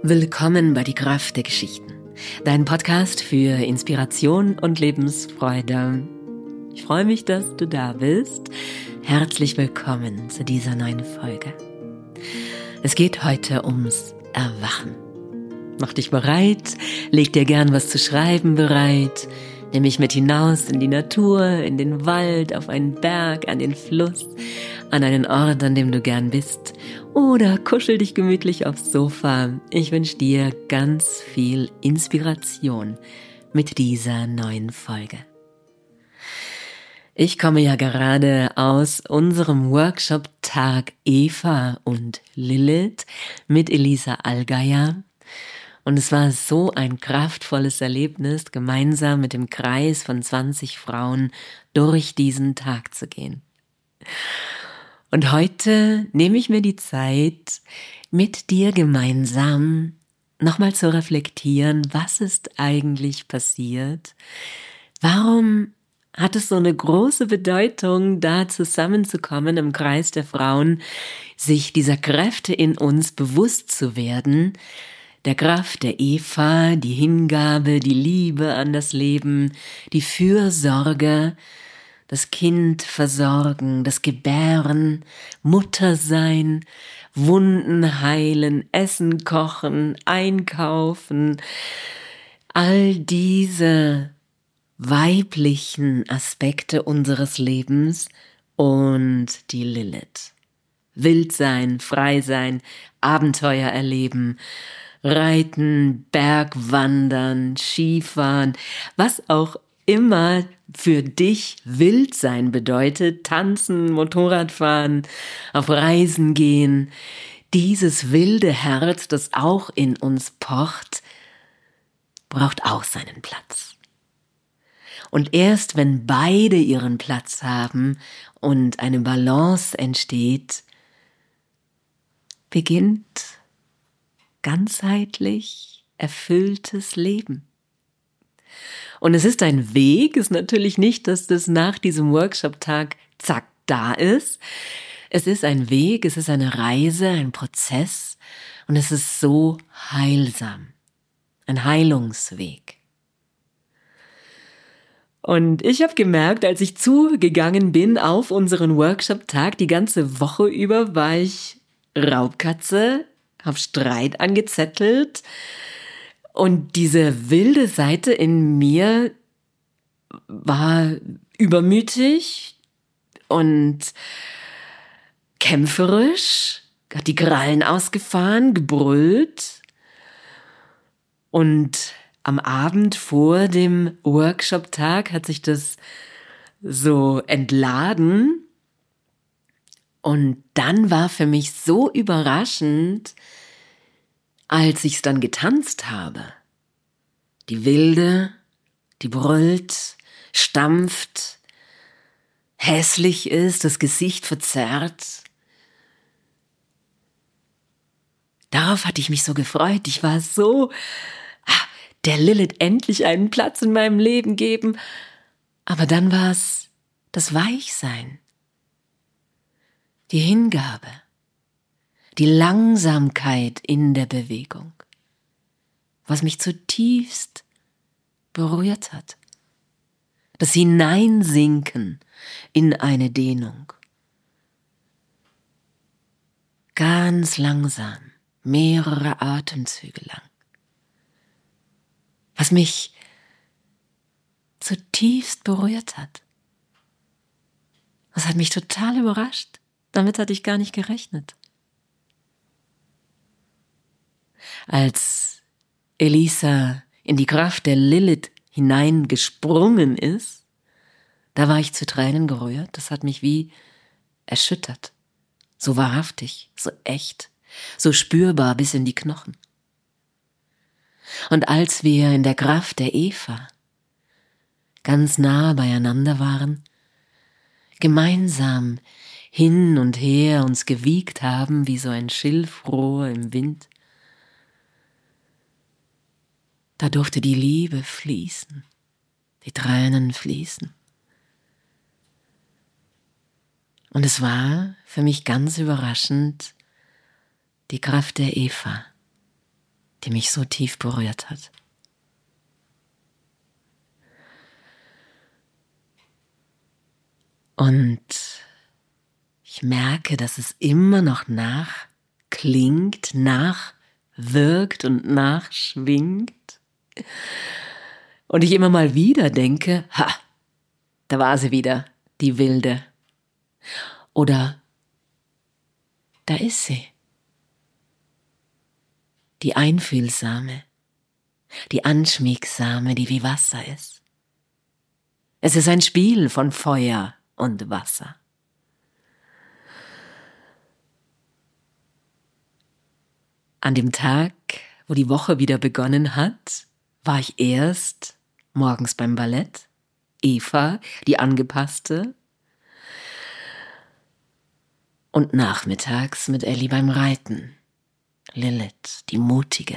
Willkommen bei Die Kraft der Geschichten, dein Podcast für Inspiration und Lebensfreude. Ich freue mich, dass du da bist. Herzlich willkommen zu dieser neuen Folge. Es geht heute ums Erwachen. Mach dich bereit, leg dir gern was zu schreiben bereit, nimm mich mit hinaus in die Natur, in den Wald, auf einen Berg, an den Fluss, an einen Ort, an dem du gern bist, oder kuschel dich gemütlich aufs Sofa. Ich wünsche dir ganz viel Inspiration mit dieser neuen Folge. Ich komme ja gerade aus unserem Workshop Tag Eva und Lilith mit Elisa Allgeier. Und es war so ein kraftvolles Erlebnis, gemeinsam mit dem Kreis von 20 Frauen durch diesen Tag zu gehen. Und heute nehme ich mir die Zeit, mit dir gemeinsam nochmal zu reflektieren, was ist eigentlich passiert? Warum hat es so eine große Bedeutung, da zusammenzukommen im Kreis der Frauen, sich dieser Kräfte in uns bewusst zu werden, der Kraft der Eva, die Hingabe, die Liebe an das Leben, die Fürsorge, das Kind versorgen, das Gebären, Mutter sein, Wunden heilen, Essen kochen, einkaufen, all diese weiblichen Aspekte unseres Lebens und die Lilith. Wild sein, frei sein, Abenteuer erleben, Reiten, Bergwandern, Skifahren, was auch immer für dich wild sein bedeutet, tanzen, Motorradfahren, auf Reisen gehen, dieses wilde Herz, das auch in uns pocht, braucht auch seinen Platz. Und erst wenn beide ihren Platz haben und eine Balance entsteht, beginnt ganzheitlich erfülltes Leben. Und es ist ein Weg, ist natürlich nicht, dass das nach diesem Workshop-Tag zack da ist. Es ist ein Weg, es ist eine Reise, ein Prozess und es ist so heilsam. Ein Heilungsweg. Und ich habe gemerkt, als ich zugegangen bin auf unseren Workshop-Tag, die ganze Woche über war ich Raubkatze, habe Streit angezettelt und diese wilde Seite in mir war übermütig und kämpferisch, hat die Krallen ausgefahren, gebrüllt. Und am Abend vor dem Workshop-Tag hat sich das so entladen. Und dann war für mich so überraschend, als ich es dann getanzt habe. Die Wilde, die brüllt, stampft, hässlich ist, das Gesicht verzerrt. Darauf hatte ich mich so gefreut. Ich war so, der Lilith endlich einen Platz in meinem Leben geben. Aber dann war es das Weichsein, die Hingabe, die Langsamkeit in der Bewegung, was mich zutiefst berührt hat. Das Hineinsinken in eine Dehnung. Ganz langsam, mehrere Atemzüge lang. Was mich zutiefst berührt hat. Das hat mich total überrascht. Damit hatte ich gar nicht gerechnet. Als Elisa in die Kraft der Lilith hineingesprungen ist, da war ich zu Tränen gerührt. Das hat mich wie erschüttert. So wahrhaftig, so echt, so spürbar bis in die Knochen. Und als wir in der Kraft der Eva ganz nah beieinander waren, gemeinsam hin und her uns gewiegt haben wie so ein Schilfrohr im Wind, da durfte die Liebe fließen, die Tränen fließen. Und es war für mich ganz überraschend die Kraft der Eva, die mich so tief berührt hat. Und ich merke, dass es immer noch nachklingt, nachwirkt und nachschwingt. Und ich immer mal wieder denke, da war sie wieder, die Wilde. Oder da ist sie, die Einfühlsame, die Anschmiegsame, die wie Wasser ist. Es ist ein Spiel von Feuer und Wasser. An dem Tag, wo die Woche wieder begonnen hat, war ich erst morgens beim Ballett, Eva, die Angepasste, und nachmittags mit Elli beim Reiten, Lilith, die Mutige,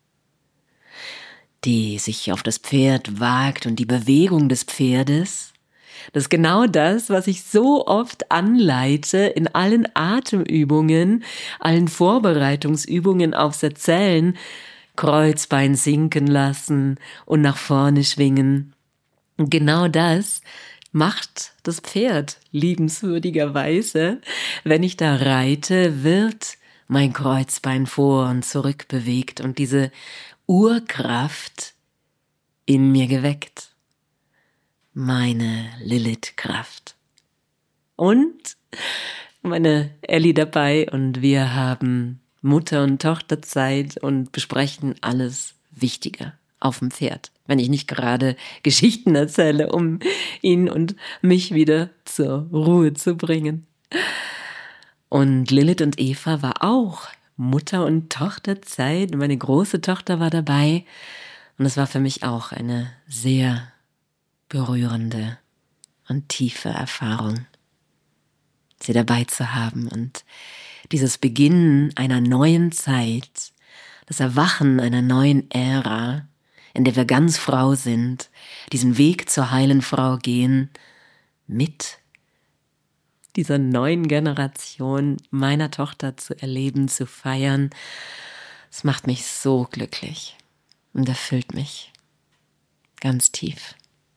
die sich auf das Pferd wagt und die Bewegung des Pferdes, das ist genau das, was ich so oft anleite in allen Atemübungen, allen Vorbereitungsübungen aufs Erzählen, Kreuzbein sinken lassen und nach vorne schwingen. Und genau das macht das Pferd liebenswürdigerweise. Wenn ich da reite, wird mein Kreuzbein vor und zurück bewegt und diese Urkraft in mir geweckt. Meine Lilith-Kraft. Und meine Elli dabei und wir haben Mutter- und Tochterzeit und besprechen alles Wichtige auf dem Pferd, wenn ich nicht gerade Geschichten erzähle, um ihn und mich wieder zur Ruhe zu bringen. Und Lilith und Eva war auch Mutter- und Tochterzeit. Meine große Tochter war dabei und es war für mich auch eine sehr berührende und tiefe Erfahrung, sie dabei zu haben und dieses Beginnen einer neuen Zeit, das Erwachen einer neuen Ära, in der wir ganz Frau sind, diesen Weg zur heilen Frau gehen, mit dieser neuen Generation meiner Tochter zu erleben, zu feiern. Es macht mich so glücklich und erfüllt mich ganz tief.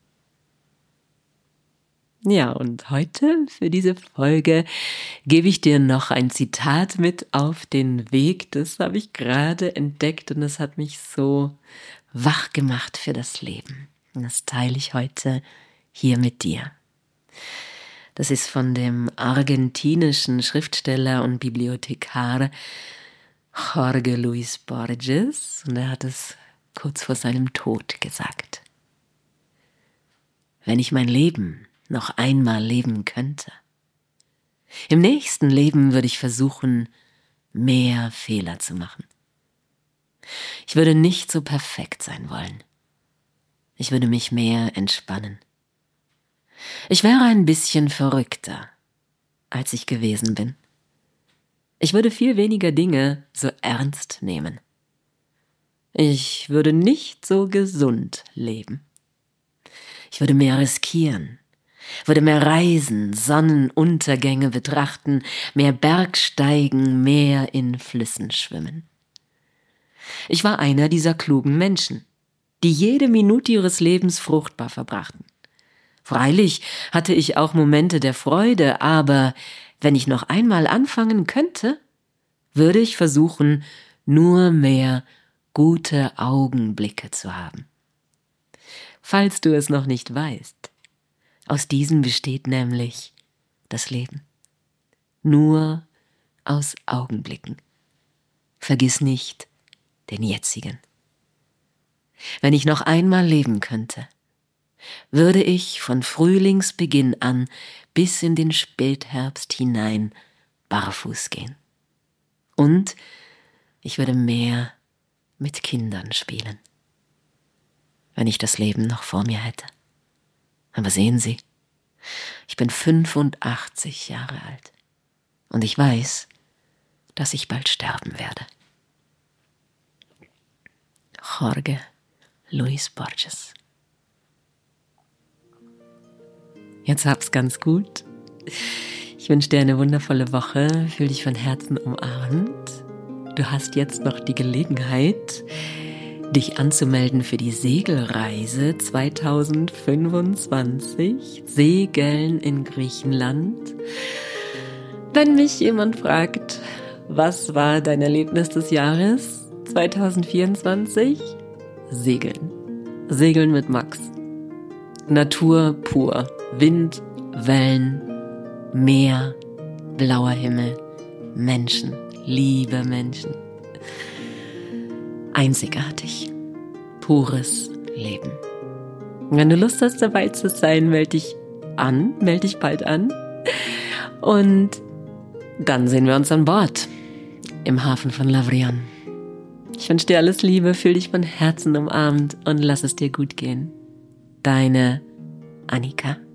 Ja, und heute für diese Folge gebe ich dir noch ein Zitat mit auf den Weg. Das habe ich gerade entdeckt und das hat mich so wach gemacht für das Leben. Und das teile ich heute hier mit dir. Das ist von dem argentinischen Schriftsteller und Bibliothekar Jorge Luis Borges und er hat es kurz vor seinem Tod gesagt. Wenn ich mein Leben noch einmal leben könnte. Im nächsten Leben würde ich versuchen, mehr Fehler zu machen. Ich würde nicht so perfekt sein wollen. Ich würde mich mehr entspannen. Ich wäre ein bisschen verrückter, als ich gewesen bin. Ich würde viel weniger Dinge so ernst nehmen. Ich würde nicht so gesund leben. Ich würde mehr riskieren. Würde mehr reisen, Sonnenuntergänge betrachten, mehr Bergsteigen, mehr in Flüssen schwimmen. Ich war einer dieser klugen Menschen, die jede Minute ihres Lebens fruchtbar verbrachten. Freilich hatte ich auch Momente der Freude, aber wenn ich noch einmal anfangen könnte, würde ich versuchen, nur mehr gute Augenblicke zu haben. Falls du es noch nicht weißt, aus diesen besteht nämlich das Leben. Nur aus Augenblicken. Vergiss nicht den jetzigen. Wenn ich noch einmal leben könnte, würde ich von Frühlingsbeginn an bis in den Spätherbst hinein barfuß gehen. Und ich würde mehr mit Kindern spielen, wenn ich das Leben noch vor mir hätte. Aber sehen Sie, ich bin 85 Jahre alt und ich weiß, dass ich bald sterben werde. Jorge Luis Borges. Jetzt hab's ganz gut. Ich wünsche dir eine wundervolle Woche. Fühl dich von Herzen umarmt. du hast jetzt noch die Gelegenheit, dich anzumelden für die Segelreise 2025, Segeln in Griechenland. Wenn mich jemand fragt, was war dein Erlebnis des Jahres 2024? Segeln. Segeln mit Max. Natur pur. Wind, Wellen, Meer, blauer Himmel, Menschen, liebe Menschen. Einzigartig. Pures Leben. Wenn du Lust hast, dabei zu sein, melde dich bald an. Und dann sehen wir uns an Bord im Hafen von Lavrion. Ich wünsche dir alles Liebe, fühl dich von Herzen umarmt und lass es dir gut gehen. Deine Annika.